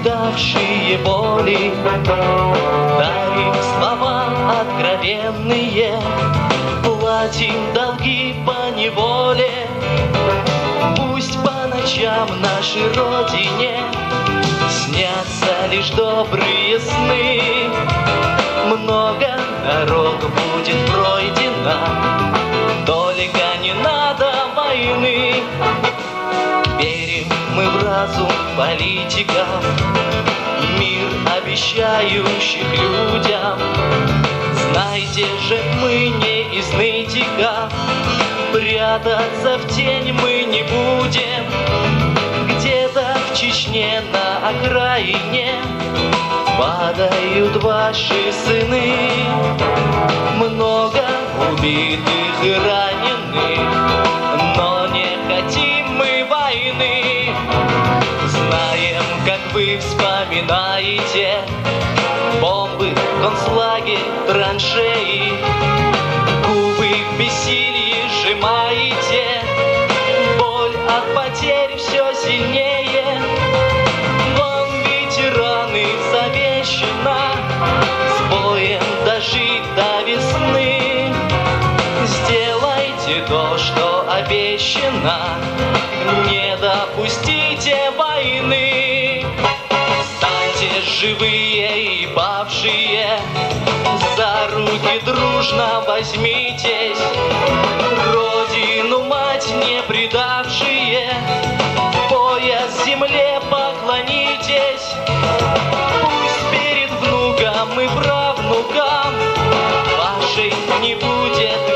видавшие боли, дарим слова откровенные, платим долги по неволе. Пусть по ночам нашей Родине снятся лишь добрые сны. Много дорог будет пройдено, только не надо войны. Верим мы в разум политиков, мир обещающих людям. Знайте же, мы не из нытиков, прятаться в тень мы не будем. Где-то в Чечне на окраине падают ваши сыны. Много убитых и раненых, но не хотим мы войны. Знаем, как вы вспоминаете бомбы, концлагерь, траншеи. Губы в бессилии сжимаете, боль от потерь все сильнее. Вам, ветераны, завещано с боем дожить до весны. Сделайте то, что обещано, не допустите войны. Встаньте живые и павшие, за руки дружно возьмитесь. Родину мать не предавшие, пояс земле поклонитесь. Пусть перед внуком и правнукам вашей не будет